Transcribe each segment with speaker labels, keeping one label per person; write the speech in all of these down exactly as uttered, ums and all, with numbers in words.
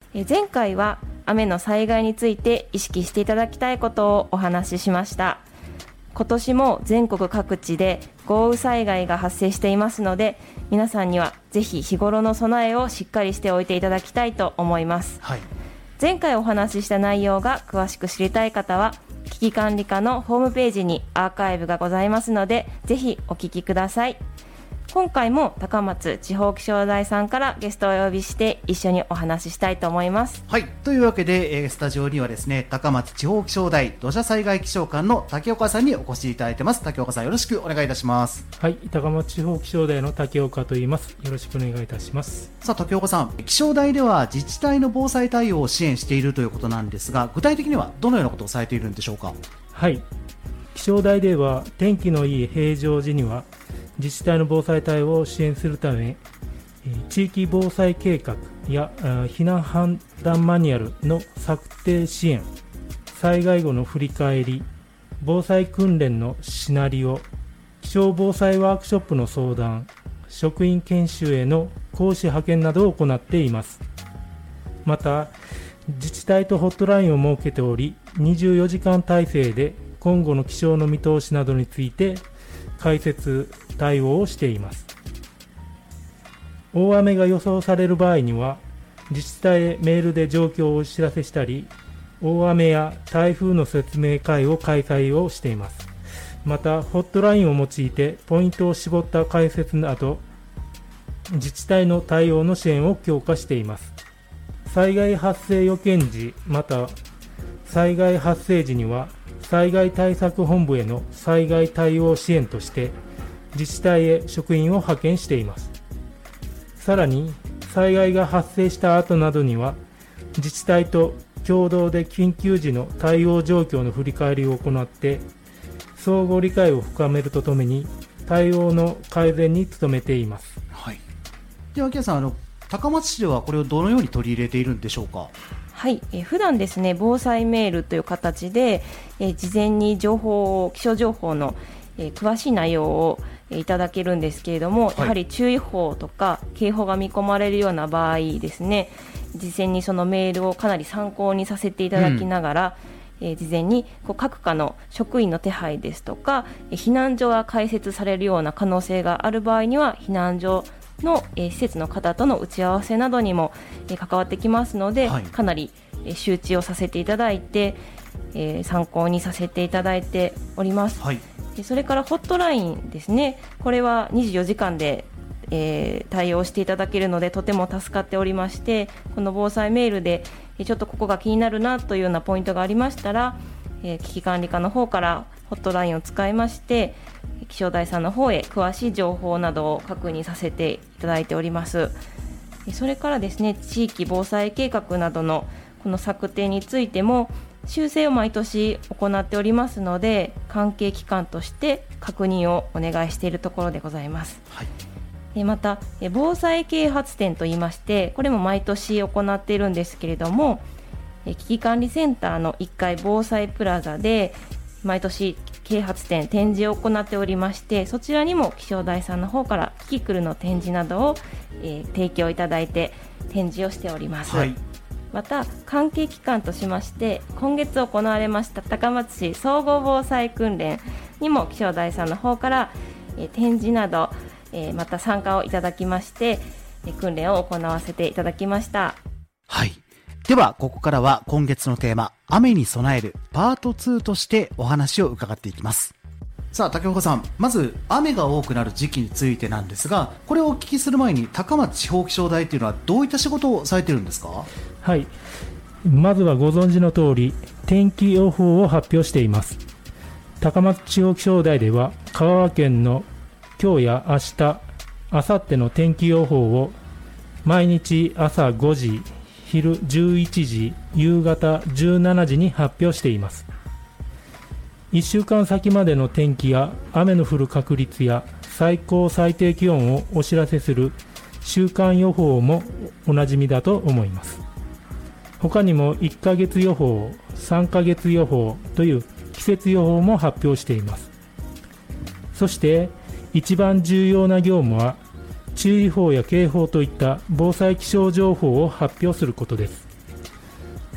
Speaker 1: え前回は雨の災害について意識していただきたいことをお話ししました。今年も全国各地で豪雨災害が発生していますので、皆さんにはぜひ日頃の備えをしっかりしておいていただきたいと思います、はい、前回お話しした内容が詳しく知りたい方は危機管理課のホームページにアーカイブがございますので、ぜひお聞きください。今回も高松地方気象台さんからゲストをお呼びして一緒にお話ししたいと思います。
Speaker 2: はい、というわけで、えー、スタジオにはですね、高松地方気象台土砂災害気象官の竹岡さんにお越しいただいてます。竹岡さん、よろしくお願いいたします。
Speaker 3: はい、高松地方気象台の竹岡と言います。よろしくお願いいたします。
Speaker 2: さあ、竹岡さん、気象台では自治体の防災対応を支援しているということなんですが、具体的にはどのようなことをされているんでしょうか。
Speaker 3: はい、気象台では天気のいい平常時には自治体の防災対応を支援するため、地域防災計画や避難判断マニュアルの策定支援、災害後の振り返り、防災訓練のシナリオ、気象防災ワークショップの相談、職員研修への講師派遣などを行っています。また、自治体とホットラインを設けており、にじゅうよじかん体制で今後の気象の見通しなどについて解説対応をしています。大雨が予想される場合には自治体へメールで状況をお知らせしたり、大雨や台風の説明会を開催をしています。またホットラインを用いてポイントを絞った解説など自治体の対応の支援を強化しています。災害発生予見時また災害発生時には災害対策本部への災害対応支援として自治体へ職員を派遣しています。さらに災害が発生した後などには自治体と共同で緊急時の対応状況の振り返りを行って相互理解を深めるとともに対応の改善に努めています。
Speaker 2: はい、では秋谷さん、あの高松市ではこれをどのように取り入れているんでしょうか。
Speaker 1: はい、えー、普段ですね、防災メールという形で、えー、事前に情報を気象情報の、えー、詳しい内容を、えー、いただけるんですけれども、はい、やはり注意報とか警報が見込まれるような場合ですね、事前にそのメールをかなり参考にさせていただきながら、うんえー、事前にこう各課の職員の手配ですとか、えー、避難所が開設されるような可能性がある場合には避難所の、えー、施設の方との打ち合わせなどにも、えー、関わってきますので、はい、かなり、えー、周知をさせていただいて、えー、参考にさせていただいております、はい、でそれからホットラインですね、これはにじゅうよじかんで、えー、対応していただけるのでとても助かっておりまして、この防災メールで、えー、ちょっとここが気になるなというようなポイントがありましたら、えー、危機管理課の方からホットラインを使いまして気象台さんの方へ詳しい情報などを確認させていただいております。それからですね、地域防災計画などのこの策定についても修正を毎年行っておりますので、関係機関として確認をお願いしているところでございます、はい、また防災啓発展といいまして、これも毎年行っているんですけれども、危機管理センターのいっかい防災プラザで毎年啓発展展示を行っておりまして、そちらにも気象台さんの方からキキクルの展示などを、えー、提供いただいて展示をしております、はい、また関係機関としまして今月行われました高松市総合防災訓練にも気象台さんの方から、えー、展示など、えー、また参加をいただきまして、えー、訓練を行わせていただきました。
Speaker 2: はい、ではここからは今月のテーマ、雨に備えるパートツーとしてお話を伺っていきます。さあ竹岡さん、まず雨が多くなる時期についてなんですが、これをお聞きする前に高松地方気象台というのはどういった仕事をされているんですか。
Speaker 3: はい、まずはご存知の通り天気予報を発表しています。高松地方気象台では香川県の今日や明日明後日の天気予報を毎日朝ごじ、昼じゅういちじ、夕方じゅうしちじに発表しています。いっしゅうかん先までの天気や雨の降る確率や最高最低気温をお知らせする週間予報もおなじみだと思います。他にもいっかげつ予報、さんかげつ予報という季節予報も発表しています。そして一番重要な業務は注意報や警報といった防災気象情報を発表することです。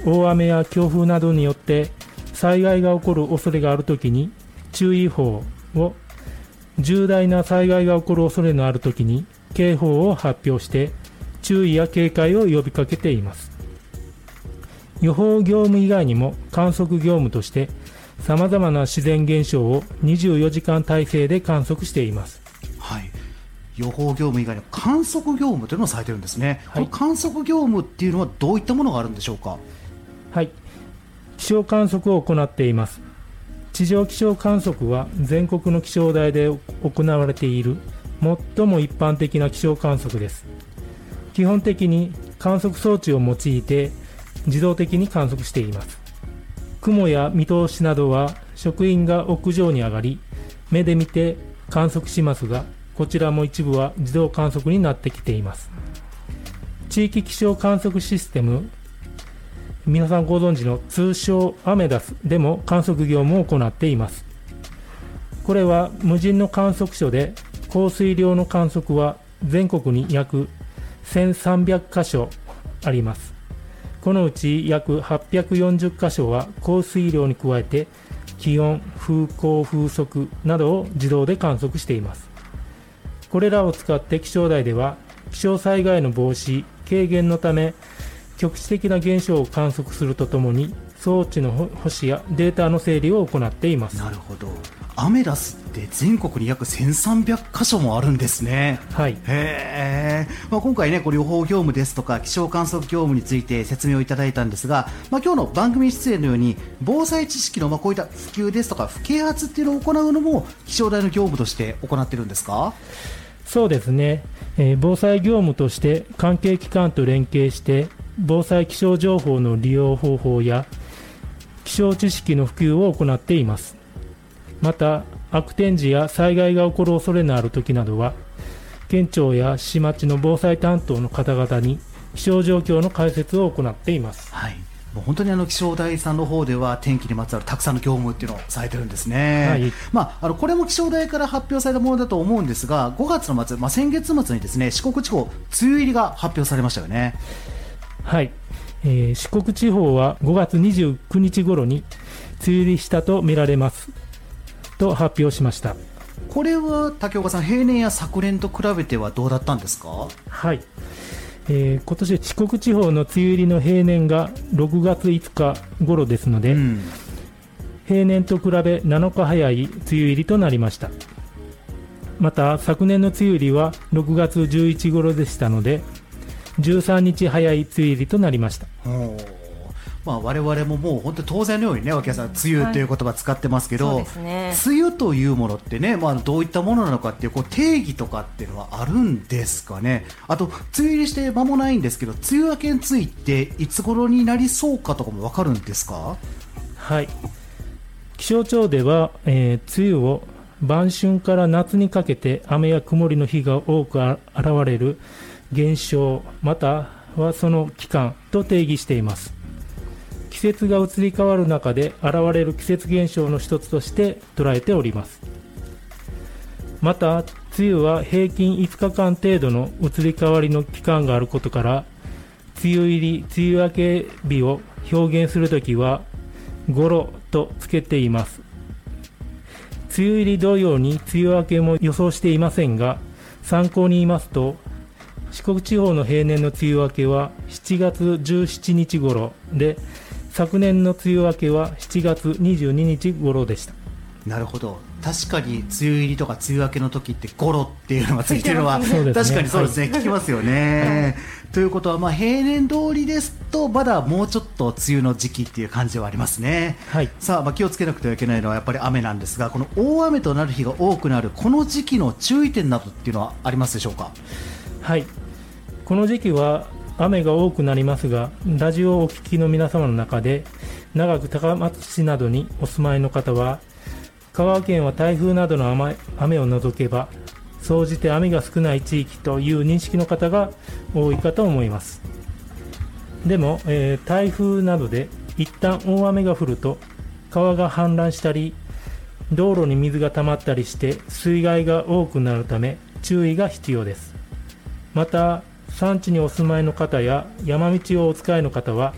Speaker 3: 大雨や強風などによって災害が起こる恐れがあるときに注意報を、重大な災害が起こる恐れのあるときに警報を発表して注意や警戒を呼びかけています。予報業務以外にも観測業務としてさまざまな自然現象をにじゅうよじかん体制で観測しています。
Speaker 2: はい、予報業務以外に観測業務というのをされているんですね。はい、この観測業務っていうのはどういったものがあるんでしょうか。
Speaker 3: はい、気象観測を行っています。地上気象観測は全国の気象台で行われている最も一般的な気象観測です。基本的に観測装置を用いて自動的に観測しています。雲や見通しなどは職員が屋上に上がり目で見て観測しますが、こちらも一部は自動観測になってきています。地域気象観測システム、皆さんご存知の通称アメダスでも観測業務を行っています。これは無人の観測所で降水量の観測は全国に約せんさんびゃくかしょあります。このうち約はっぴゃくよんじゅっかしょは降水量に加えて気温、風向、風速などを自動で観測しています。これらを使って気象台では気象災害の防止・軽減のため局地的な現象を観測するとともに装置の保守やデータの整理を行っています。
Speaker 2: なるほど。アメダスって全国に約せんさんびゃくかしょもあるんですね。
Speaker 3: はい。
Speaker 2: へー、まあ、今回ねこれ予報業務ですとか気象観測業務について説明をいただいたんですが、まあ、今日の番組出演のように防災知識のまあこういった普及ですとか不啓発っていうのを行うのも気象台の業務として行っているんですか。
Speaker 3: そうですね、えー、防災業務として関係機関と連携して防災気象情報の利用方法や気象知識の普及を行っています。また悪天時や災害が起こる恐れのある時などは県庁や市町の防災担当の方々に気象状況の解説を行っています。
Speaker 2: はい、もう本当にあの気象台さんの方では天気にまつわるたくさんの業務っていうのをされてるんですね。はい、まあ、あのこれも気象台から発表されたものだと思うんですが、ごがつの末、まあ、先月末にですね四国地方梅雨入りが発表されましたよね。
Speaker 3: はい、えー、四国地方はごがつにじゅうくにち頃に梅雨入りしたとみられますと発表しました。
Speaker 2: これは竹岡さん、平年や昨年と比べてはどうだったんですか。
Speaker 3: はい、えー、今年四国地方の梅雨入りの平年がろくがついつか頃ですので、うん、平年と比べなのか早い梅雨入りとなりました。また昨年の梅雨入りはろくがつじゅういち頃でしたのでじゅうさんにち早い梅雨入りとなりました。
Speaker 2: まあ、我々ももう本当に当然のようにね、脇屋さん梅雨という言葉使ってますけど、
Speaker 1: はい、そうですね、
Speaker 2: 梅雨というものってね、まあ、どういったものなのかっていう、こう定義とかっていうのはあるんですかね。あと梅雨入りして間もないんですけど、梅雨明けについていつ頃になりそうかとかも分かるんですか。
Speaker 3: はい、気象庁では、えー、梅雨を晩春から夏にかけて雨や曇りの日が多く現れる現象またはその期間と定義しています。季節が移り変わる中で現れる季節現象の一つとして捉えております。また梅雨は平均いつかかん程度の移り変わりの期間があることから梅雨入り梅雨明け日を表現するときはごろとつけています。梅雨入り同様に梅雨明けも予想していませんが、参考に言いますと四国地方の平年の梅雨明けはしちがつじゅうしちにち頃で、昨年の梅雨明けはしちがつにじゅうににち頃でした。
Speaker 2: なるほど、確かに梅雨入りとか梅雨明けの時ってゴロっていうのがついてるのは確かにそうですね、はい、聞きますよね、はい、ということはまあ平年通りですとまだもうちょっと梅雨の時期っていう感じはありますね、はい、さあ、まあ気をつけなくてはいけないのはやっぱり雨なんですが、この大雨となる日が多くなるこの時期の注意点などっていうのはありますでしょうか。
Speaker 3: はい、この時期は雨が多くなりますが、ラジオをお聞きの皆様の中で長く高松市などにお住まいの方は、香川県は台風などの 雨, 雨を除けば総じて雨が少ない地域という認識の方が多いかと思います。でも、えー、台風などで一旦大雨が降ると川が氾濫したり道路に水が溜まったりして水害が多くなるため注意が必要です。また山地にお住まいの方や山道をお使いの方は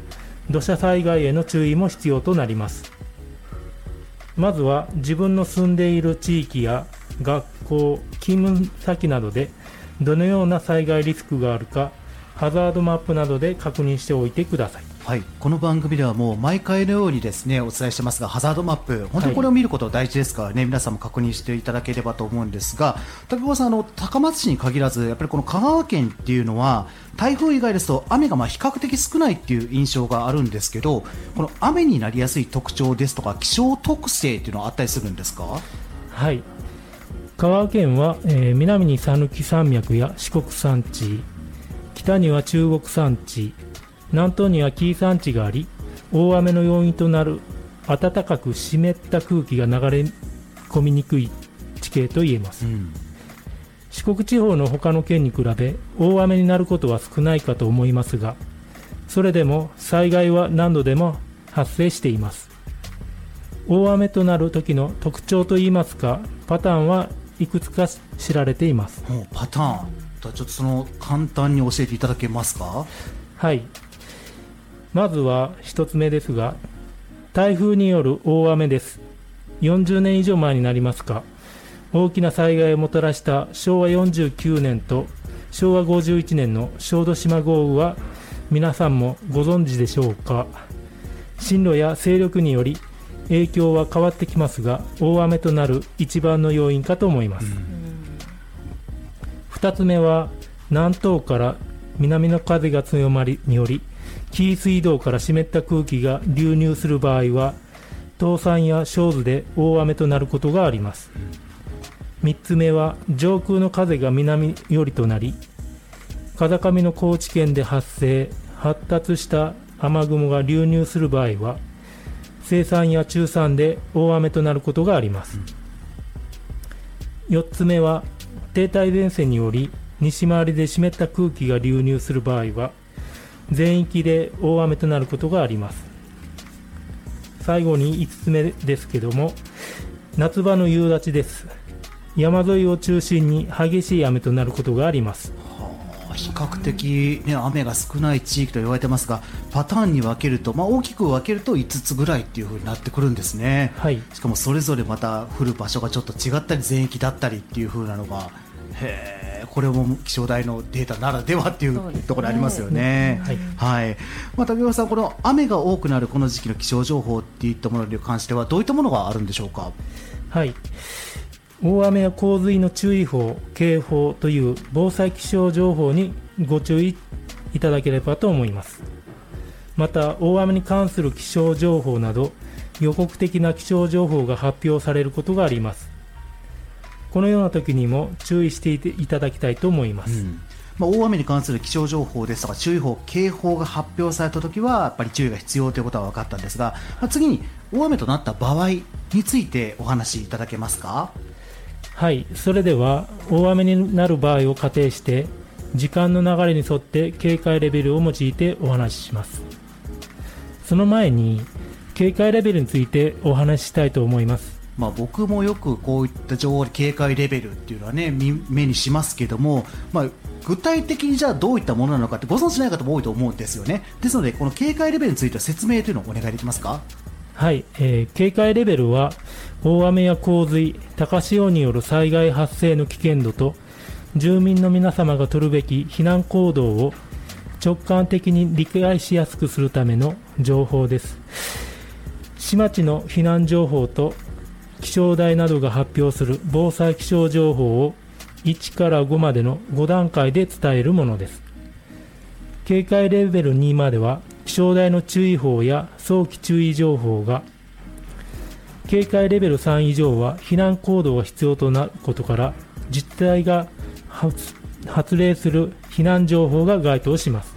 Speaker 3: 土砂災害への注意も必要となります。まずは自分の住んでいる地域や学校、勤務先などでどのような災害リスクがあるか、ハザードマップなどで確認しておいてください。
Speaker 2: はい、この番組ではもう毎回のようにですねお伝えしてますが、ハザードマップ本当にこれを見ることは大事ですからね、はい、皆さんも確認していただければと思うんですが、竹川さん、あの高松市に限らずやっぱりこの香川県っていうのは台風以外ですと雨がまあ比較的少ないっていう印象があるんですけど、この雨になりやすい特徴ですとか気象特性っていうのはあったりするんですか？
Speaker 3: はい、香川県は、えー、南に讃岐山脈や四国山地、北には中国山地、南東には紀伊山地があり、大雨の要因となる暖かく湿った空気が流れ込みにくい地形と言えます、うん、四国地方の他の県に比べ大雨になることは少ないかと思いますが、それでも災害は何度でも発生しています。大雨となる時の特徴といいますか、パターンはいくつか知られています。
Speaker 2: パターンちょっとその簡単に教えていただけますか？
Speaker 3: はい、まずは一つ目ですが、台風による大雨です。よんじゅうねん以上前になりますか、大きな災害をもたらしたしょうわよんじゅうきゅうねんとしょうわごじゅういちねんの小豆島豪雨は皆さんもご存知でしょうか。進路や勢力により影響は変わってきますが、大雨となる一番の要因かと思います。ふたつめは南東から南の風が強まりにより紀伊水道から湿った空気が流入する場合は東山や小豆で大雨となることがあります。みっつめは上空の風が南寄りとなり、風上の高知県で発生発達した雨雲が流入する場合は西山や中山で大雨となることがあります。よっつめは停滞前線により西回りで湿った空気が流入する場合は全域で大雨となることがあります。最後にいつつめですけども、夏場の夕立です。山沿いを中心に激しい雨となることがあります。
Speaker 2: はあ、比較的、ね、雨が少ない地域と言われてますが、パターンに分けると、まあ、大きく分けるといつつぐらいっていう風になってくるんですね、はい、しかもそれぞれまた降る場所がちょっと違ったり全域だったりっていう風なのが、へー、これも気象台のデータならではっていうところありますよね。はいはい。まあ、竹川さん、この雨が多くなるこの時期の気象情報っていったものに関してはどういったものがあるんでしょうか？
Speaker 3: はい、大雨や洪水の注意報、警報という防災気象情報にご注意いただければと思います。また大雨に関する気象情報など予告的な気象情報が発表されることがあります。このような時にも注意していただきたいと思います、うん、
Speaker 2: まあ、大雨に関する気象情報ですとか注意報、警報が発表された時はやっぱり注意が必要ということは分かったんですが、まあ、次に大雨となった場合についてお話しいただけますか？
Speaker 3: はい、それでは大雨になる場合を仮定して時間の流れに沿って警戒レベルを用いてお話しします。その前に警戒レベルについてお話ししたいと思います。
Speaker 2: まあ、僕もよくこういった情報で警戒レベルっていうのはね目にしますけども、まあ、具体的にじゃあどういったものなのかってご存知ない方も多いと思うんですよね。ですのでこの警戒レベルについては説明というのをお願いできますか？
Speaker 3: はい、えー、警戒レベルは大雨や洪水、高潮による災害発生の危険度と住民の皆様が取るべき避難行動を直感的に理解しやすくするための情報です。市町の避難情報と気象台などが発表する防災気象情報をいちからごまでのご段階で伝えるものです。警戒レベルにまでは気象台の注意報や早期注意情報が、警戒レベルさん以上は避難行動が必要となることから自治体が 発, 発令する避難情報が該当します。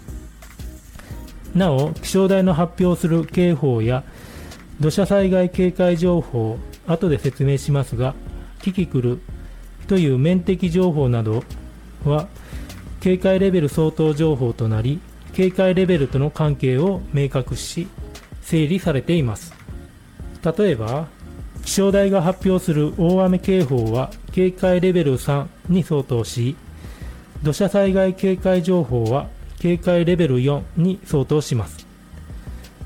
Speaker 3: なお気象台の発表する警報や土砂災害警戒情報、後で説明しますが、キキクルという面的情報などは警戒レベル相当情報となり、警戒レベルとの関係を明確し整理されています。例えば気象台が発表する大雨警報は警戒レベルさんに相当し、土砂災害警戒情報は警戒レベルよんに相当します。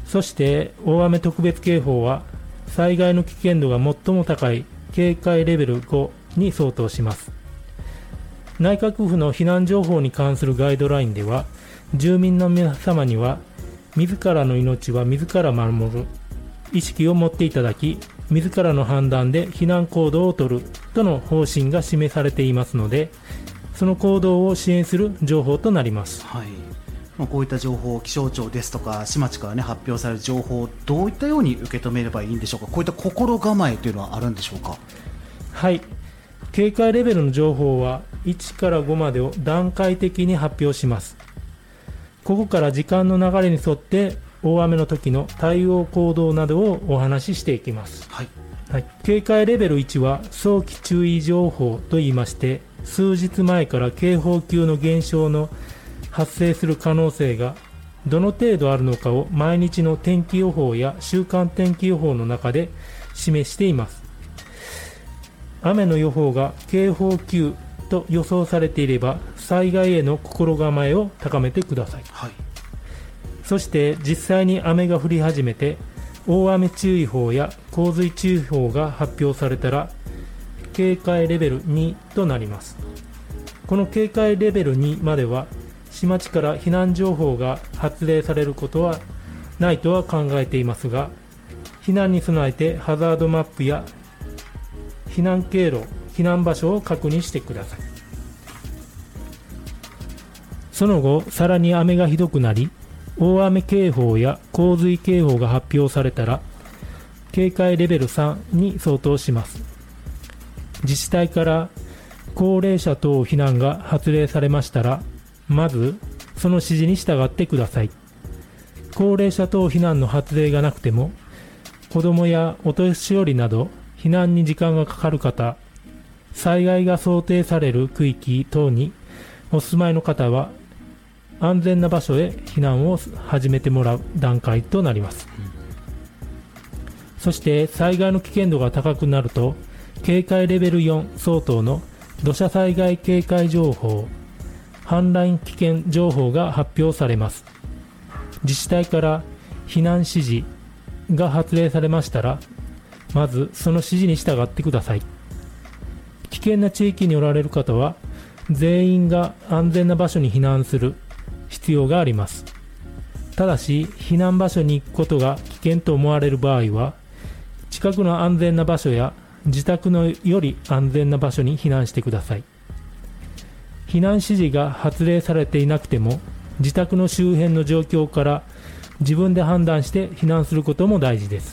Speaker 3: そして大雨特別警報は災害の危険度が最も高い警戒レベルごに相当します。内閣府の避難情報に関するガイドラインでは、住民の皆様には自らの命は自ら守る意識を持っていただき、自らの判断で避難行動をとるとの方針が示されていますので、その行動を支援する情報となります。
Speaker 2: はい、まあ、こういった情報、気象庁ですとか市町から、ね、発表される情報をどういったように受け止めればいいんでしょうか。こういった心構えというのはあるんでしょうか。
Speaker 3: はい、警戒レベルの情報はいちからごまでを段階的に発表します。ここから時間の流れに沿って大雨の時の対応行動などをお話ししていきます。
Speaker 2: はい
Speaker 3: はい、警戒レベルいちは早期注意情報といいまして、数日前から警報級の現象の発生する可能性がどの程度あるのかを毎日の天気予報や週間天気予報の中で示しています。雨の予報が警報級と予想されていれば、災害への心構えを高めてください。
Speaker 2: はい、
Speaker 3: そして実際に雨が降り始めて大雨注意報や洪水注意報が発表されたら、警戒レベルにとなります。この警戒レベルにまでは市町から避難情報が発令されることはないとは考えていますが、避難に備えてハザードマップや避難経路、避難場所を確認してください。その後、さらに雨がひどくなり、大雨警報や洪水警報が発表されたら、警戒レベルさんに相当します。自治体から高齢者等避難が発令されましたら、まずその指示に従ってください。高齢者等避難の発令がなくても、子どもやお年寄りなど避難に時間がかかる方、災害が想定される区域等にお住まいの方は、安全な場所へ避難を始めてもらう段階となります。うん、そして災害の危険度が高くなると、警戒レベルよん相当の土砂災害警戒情報、氾濫危険情報が発表されます。自治体から避難指示が発令されましたら、まずその指示に従ってください。危険な地域におられる方は、全員が安全な場所に避難する必要があります。ただし、避難場所に行くことが危険と思われる場合は、近くの安全な場所や自宅のより安全な場所に避難してください。避難指示が発令されていなくても、自宅の周辺の状況から自分で判断して避難することも大事です。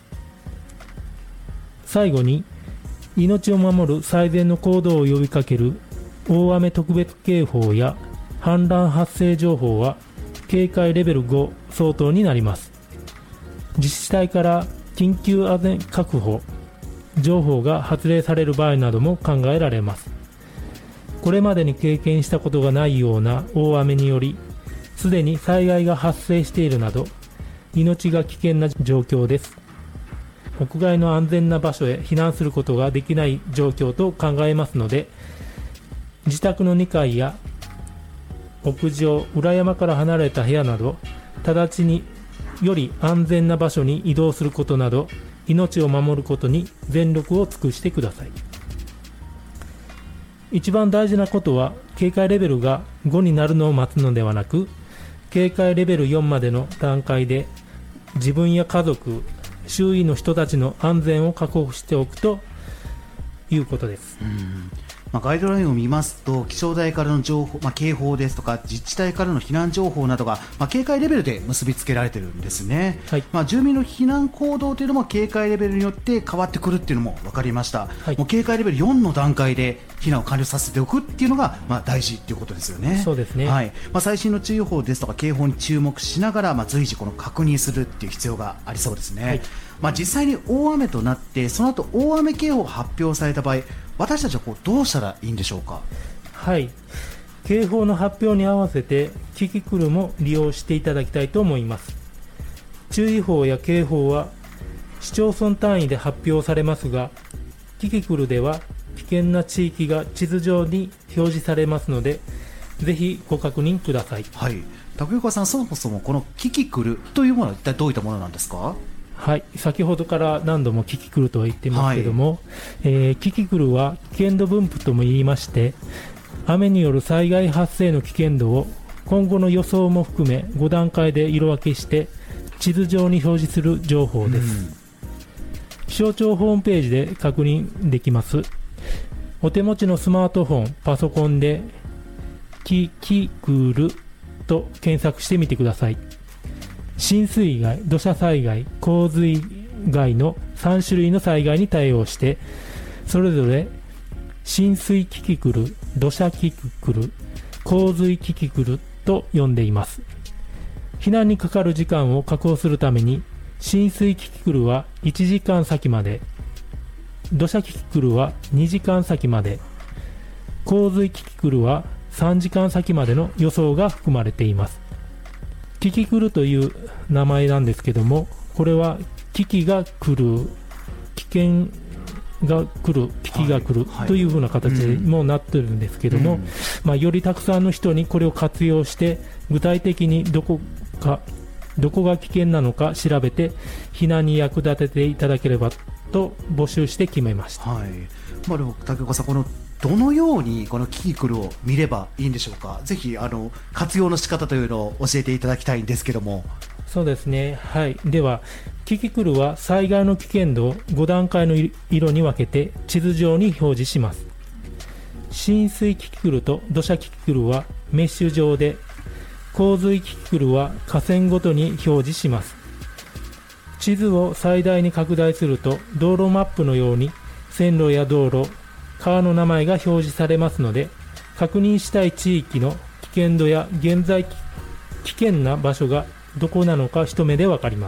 Speaker 3: 最後に、命を守る最善の行動を呼びかける大雨特別警報や氾濫発生情報は警戒レベルご相当になります。自治体から緊急安全確保情報が発令される場合なども考えられます。これまでに経験したことがないような大雨により、すでに災害が発生しているなど、命が危険な状況です。屋外の安全な場所へ避難することができない状況と考えますので、自宅のにかいや屋上、裏山から離れた部屋など、直ちにより安全な場所に移動することなど、命を守ることに全力を尽くしてください。一番大事なことは、警戒レベルがごになるのを待つのではなく、警戒レベルよんまでの段階で自分や家族、周囲の人たちの安全を確保しておくということです。
Speaker 2: うん、まあ、ガイドラインを見ますと、気象台からの情報、まあ、警報ですとか自治体からの避難情報などが、まあ、警戒レベルで結びつけられているんですね。はい、まあ、住民の避難行動というのも警戒レベルによって変わってくるっていうのも分かりました。はい、もう警戒レベルよんの段階で避難を完了させておくっていうのが、まあ、大事っていうことですよね。
Speaker 3: そうですね。
Speaker 2: はい、まあ、最新の注意報ですとか警報に注目しながら、まあ、随時この確認するっていう必要がありそうですね。はい、まあ、実際に大雨となってその後大雨警報が発表された場合、私たちはこうどうしたらいいんでしょうか。
Speaker 3: はい、警報の発表に合わせてキキクルも利用していただきたいと思います。注意報や警報は市町村単位で発表されますが、キキクルでは危険な地域が地図上に表示されますので、ぜひご確認ください。
Speaker 2: はい、 竹岡さん、そもそもこのキキクルというものは一体どういったものなんですか？
Speaker 3: はい、先ほどから何度もキキクルとは言ってますけども、はい、えー、キキクルは危険度分布とも言いまして、雨による災害発生の危険度を今後の予想も含めご段階で色分けして地図上に表示する情報です、うん、気象庁ホームページで確認できます。お手持ちのスマートフォン、パソコンでキキクルと検索してみてください。浸水害、土砂災害、洪水害のさん種類の災害に対応して、それぞれ浸水キキクル、土砂キキクル、洪水キキクルと呼んでいます。避難にかかる時間を確保するために、浸水キキクルはいちじかん先まで、土砂キキクルはにじかん先まで、洪水キキクルはさんじかん先までの予想が含まれています。キキクルという名前なんですけども、これは危機が来る、危険が来る、危機が来るというふうな形にもなってるんですけども、まあ、よりたくさんの人にこれを活用して具体的にどこかどこが危険なのか調べて避難に役立てていただければと募集して決めました。
Speaker 2: はい、まあ、でも竹岡さん、このどのようにこのキキクルを見ればいいんでしょうか？ぜひあの活用の仕方というのを教えていただきたいんですけども。
Speaker 3: そうですね、はい、ではキキクルは災害の危険度をご段階の色に分けて地図上に表示します。浸水キキクルと土砂キキクルはメッシュ状で、洪水キキクルは河川ごとに表示します。地図を最大に拡大すると道路マップのように線路や道路、川の名前が表示されますので、確認したい地域の危険度や現在危険な場所がどこなのか一目でわかります。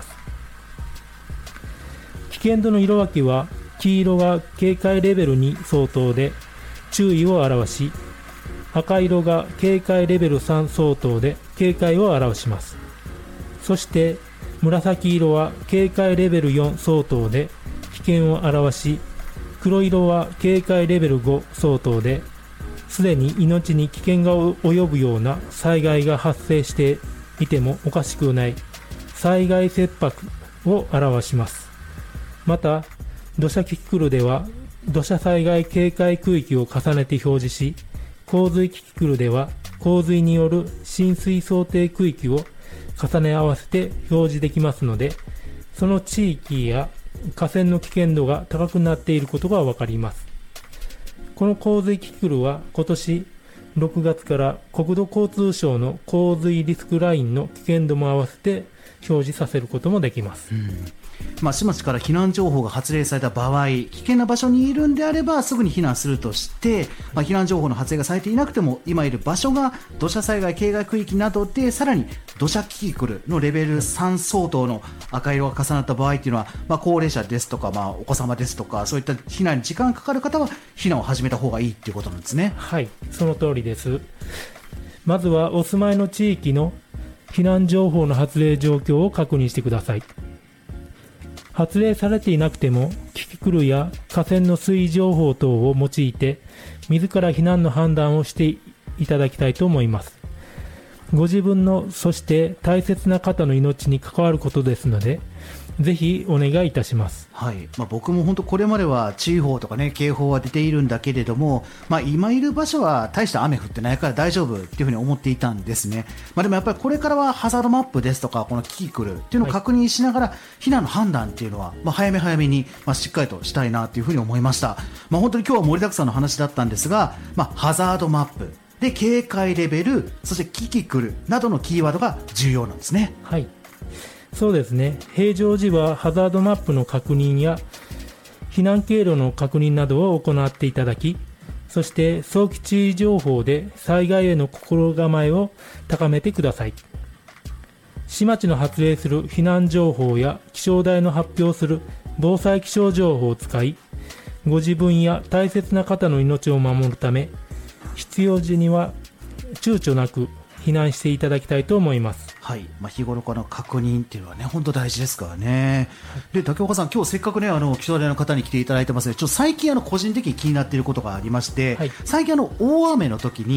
Speaker 3: 危険度の色分けは、黄色が警戒レベルに相当で注意を表し、赤色が警戒レベルさん相当で警戒を表します。そして紫色は警戒レベルよん相当で危険を表し、黒色は警戒レベルご相当で、すでに命に危険が及ぶような災害が発生していてもおかしくない災害切迫を表します。また、土砂キキクルでは土砂災害警戒区域を重ねて表示し、洪水キキクルでは洪水による浸水想定区域を重ね合わせて表示できますので、その地域や河川の危険度が高くなっていることがわかります。この洪水キキクルは今年ろくがつから国土交通省の洪水リスクラインの危険度も合わせて表示させることもできます。
Speaker 2: うん、まあ、市町から避難情報が発令された場合、危険な場所にいるんであればすぐに避難するとして、まあ、避難情報の発令がされていなくても今いる場所が土砂災害警戒区域などで、さらに土砂キキクルのレベルさん相当の赤色が重なった場合というのは、まあ、高齢者ですとか、まあ、お子様ですとか、そういった避難に時間がかかる方は避難を始めた方がいいということなんですね。
Speaker 3: はい、その通りです。まずはお住まいの地域の避難情報の発令状況を確認してください。発令されていなくても、キキクルや河川の水位情報等を用いて自ら避難の判断をしていただきたいと思います。ご自分の、そして大切な方の命に関わることですので、ぜひお願いいたします。
Speaker 2: はい、まあ、僕も本当これまでは注意報とかね、警報は出ているんだけれども、まあ、今いる場所は大した雨降ってないから大丈夫っていうふうに思っていたんですね。まあ、でもやっぱりこれからはハザードマップですとかこのキキクルっていうのを確認しながら、避難の判断っていうのは、まあ、早め早めに、まあ、しっかりとしたいなというふうに思いました。まあ、本当に今日は盛りだくさんの話だったんですが、まあ、ハザードマップで警戒レベル、そしてキキクルなどのキーワードが重要なんですね。
Speaker 3: はい、そうですね。平常時はハザードマップの確認や避難経路の確認などを行っていただき、そして早期注意情報で災害への心構えを高めてください。市町の発令する避難情報や気象台の発表する防災気象情報を使い、ご自分や大切な方の命を守るため、必要時には躊躇なく避難していただきたいと思います。
Speaker 2: はい、まあ、日頃からの確認っていうのはね、本当大事ですからね。で、竹岡さん、今日せっかくね、あの気象台の方に来ていただいてますので、ちょっと最近あの個人的に気になっていることがありまして、はい、最近あの大雨の時に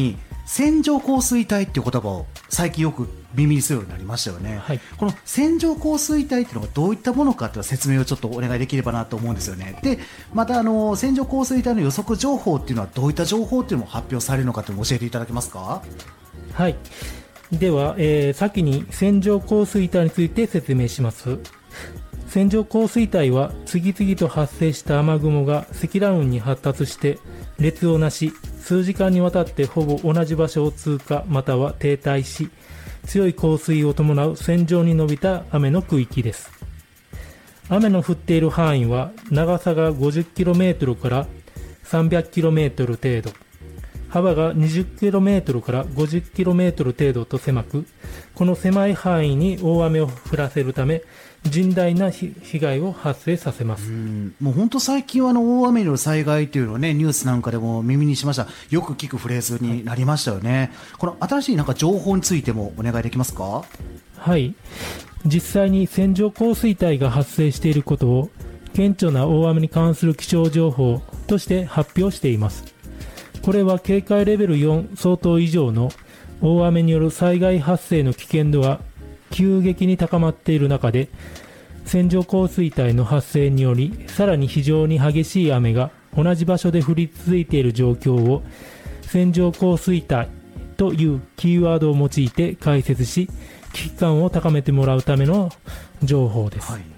Speaker 2: 線状降水帯っていう言葉を最近よく耳にするようになりましたよね、はい、この線状降水帯っていうのがどういったものかという説明をちょっとお願いできればなと思うんですよね。でまたあの線状降水帯の予測情報っていうのはどういった情報っていうのも発表されるのかというのを教えていただけますか。
Speaker 3: はい、では、えー、先に線状降水帯について説明します。線状降水帯は次々と発生した雨雲が積乱雲に発達して列をなし、数時間にわたってほぼ同じ場所を通過または停滞し、強い降水を伴う線状に伸びた雨の区域です。雨の降っている範囲は長さが ごじゅっキロメートル から さんびゃくキロメートル 程度、幅が にじゅっキロメートル から ごじゅっキロメートル 程度と狭く、この狭い範囲に大雨を降らせるため甚大な被害を発生させます。
Speaker 2: うん、もう本当最近はあの大雨による災害というのをねニュースなんかでも耳にしました。よく聞くフレーズになりましたよね、はい、この新しいなんか情報についてもお願いできますか。
Speaker 3: はい、実際に線状降水帯が発生していることを顕著な大雨に関する気象情報として発表しています。これは警戒レベルよん相当以上の大雨による災害発生の危険度が急激に高まっている中で、線状降水帯の発生によりさらに非常に激しい雨が同じ場所で降り続いている状況を線状降水帯というキーワードを用いて解説し、危機感を高めてもらうための情報です、はい、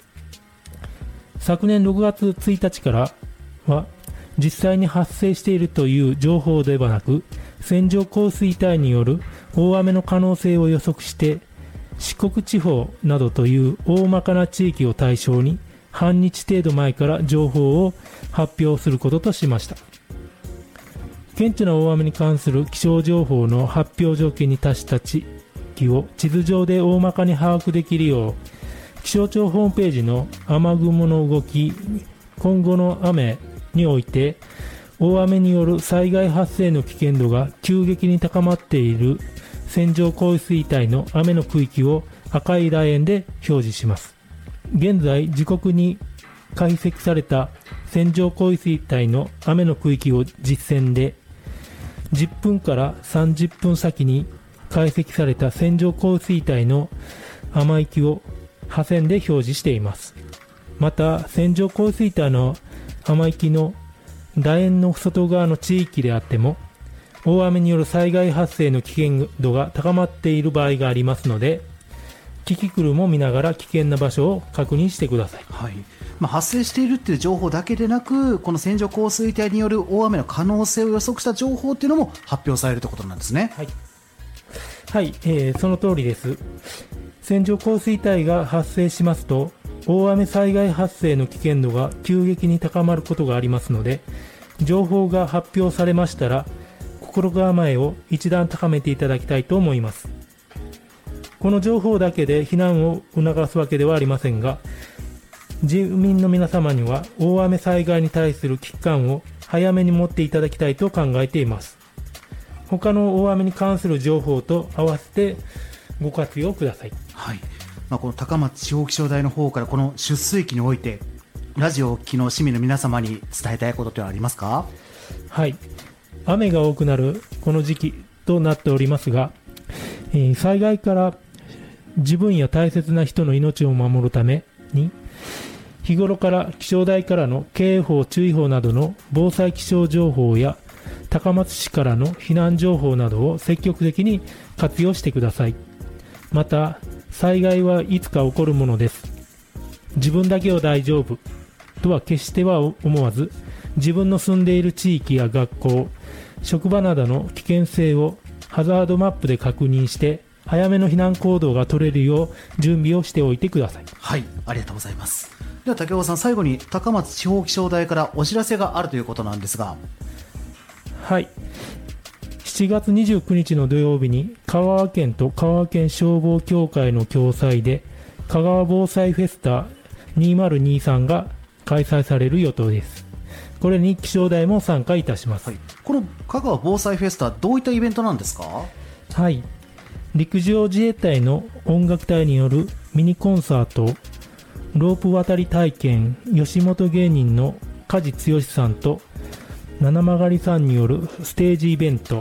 Speaker 3: 昨年ろくがつついたちからは実際に発生しているという情報ではなく、線状降水帯による大雨の可能性を予測して四国地方などという大まかな地域を対象に半日程度前から情報を発表することとしました。顕著な大雨に関する気象情報の発表条件に達した地域を地図上で大まかに把握できるよう、気象庁ホームページの雨雲の動き、今後の雨において大雨による災害発生の危険度が急激に高まっている線状降水帯の雨の区域を赤い楕円で表示します。現在時刻に解析された線状降水帯の雨の区域を実線で、じゅっぷんからさんじゅっぷん先に解析された線状降水帯の雨域を破線で表示しています。また線状降水帯の雨域の楕円の外側の地域であっても大雨による災害発生の危険度が高まっている場合がありますので、キキクルも見ながら危険な場所を確認してください。
Speaker 2: はい、まあ、発生しているという情報だけでなく、この線状降水帯による大雨の可能性を予測した情報というのも発表されるということなんですね。
Speaker 3: はい、はい、えー、その通りです。線状降水帯が発生しますと大雨災害発生の危険度が急激に高まることがありますので、情報が発表されましたら心構えを一段高めていただきたいと思います。この情報だけで避難を促すわけではありませんが、住民の皆様には大雨災害に対する危機感を早めに持っていただきたいと考えています。他の大雨に関する情報と合わせてご活用ください。
Speaker 2: はい、まあ、この高松地方気象台の方からこの出水期においてラジオをお聞きの市民の皆様に伝えたいことってはありますか？
Speaker 3: はい、雨が多くなるこの時期となっておりますが、えー、災害から自分や大切な人の命を守るために日頃から気象台からの警報注意報などの防災気象情報や高松市からの避難情報などを積極的に活用してください。また災害はいつか起こるものです。自分だけは大丈夫とは決しては思わず、自分の住んでいる地域や学校、職場などの危険性をハザードマップで確認して早めの避難行動が取れるよう準備をしておいてください。
Speaker 2: はい、ありがとうございます。では竹岡さん、最後に高松地方気象台からお知らせがあるということなんですが。
Speaker 3: はい、しちがつにじゅうくにちの土曜日に香川県と香川県消防協会の共催で香川防災フェスタにせんにじゅうさんが開催される予定です。これに気象台も参加いたします、はい、
Speaker 2: この香川防災フェスタ、どういったイベントなんですか？
Speaker 3: はい、陸上自衛隊の音楽隊によるミニコンサート、ロープ渡り体験、吉本芸人の梶剛さんと七曲さんによるステージイベント、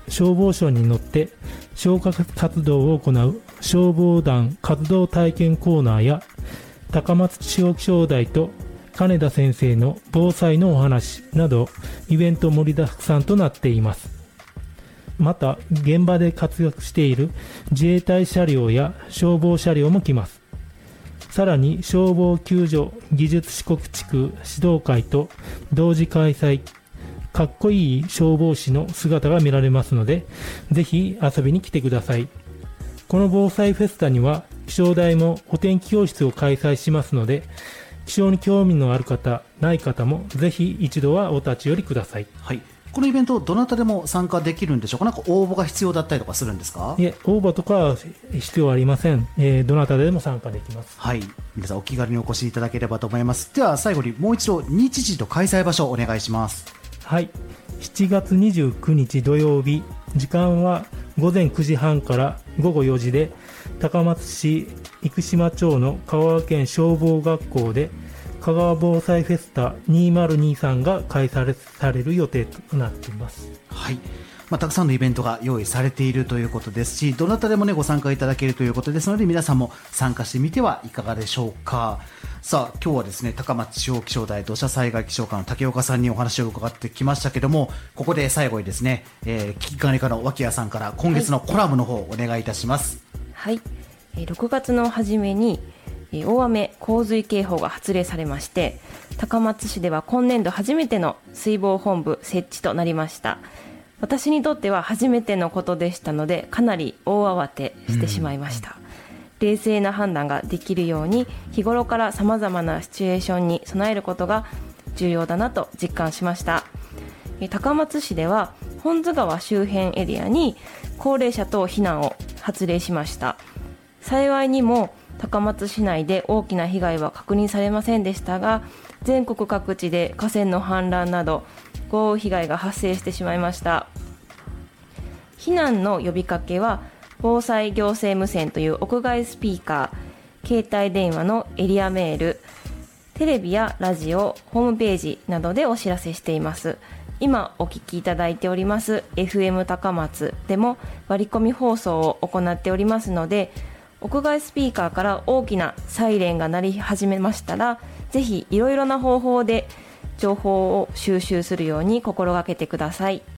Speaker 3: 消防署に乗って消火活動を行う消防団活動体験コーナーや、高松地方気象台と金田先生の防災のお話など、イベント盛りだくさんとなっています。また現場で活躍している自衛隊車両や消防車両も来ます。さらに消防救助技術四国地区指導会と同時開催、かっこいい消防士の姿が見られますので、ぜひ遊びに来てください。この防災フェスタには気象台もお天気教室を開催しますので、気象に興味のある方ない方もぜひ一度はお立ち寄りください。
Speaker 2: はい、このイベントどなたでも参加できるんでしょうか。なんか応募が必要だったりとかするんですか。
Speaker 3: いえ、応募とかは必要ありません、えー、どなたでも参加できます。
Speaker 2: はい、皆さんお気軽にお越しいただければと思います。では最後にもう一度日時と開催場所をお願いします。
Speaker 3: はい、しちがつにじゅうくにち土曜日、時間はごぜんくじはんからごごよじで、高松市生島町の香川県消防学校で香川防災フェスタにせんにじゅうさんが開催される予定となっています。
Speaker 2: はい、まあ、たくさんのイベントが用意されているということですし、どなたでも、ね、ご参加いただけるということですので、皆さんも参加してみてはいかがでしょうか。さあ今日はですね、高松地方気象台土砂災害気象課の竹岡さんにお話を伺ってきましたけども、ここで最後にですね、えー、危機管理課の脇谷さんから今月のコラムの方をお願いいたします。
Speaker 1: はい、はい、ろくがつの初めに大雨洪水警報が発令されまして、高松市では今年度初めての水防本部設置となりました。私にとっては初めてのことでしたので、かなり大慌てしてしまいました。冷静な判断ができるように、日頃からさまざまなシチュエーションに備えることが重要だなと実感しました。高松市では本津川周辺エリアに高齢者等避難を発令しました。幸いにも高松市内で大きな被害は確認されませんでしたが、全国各地で河川の氾濫など豪雨被害が発生してしまいました。避難の呼びかけは防災行政無線という屋外スピーカー、携帯電話のエリアメール、テレビやラジオ、ホームページなどでお知らせしています。今お聞きいただいております エフエム 高松でも割り込み放送を行っておりますので、屋外スピーカーから大きなサイレンが鳴り始めましたら、ぜひいろいろな方法で情報を収集するように心がけてください。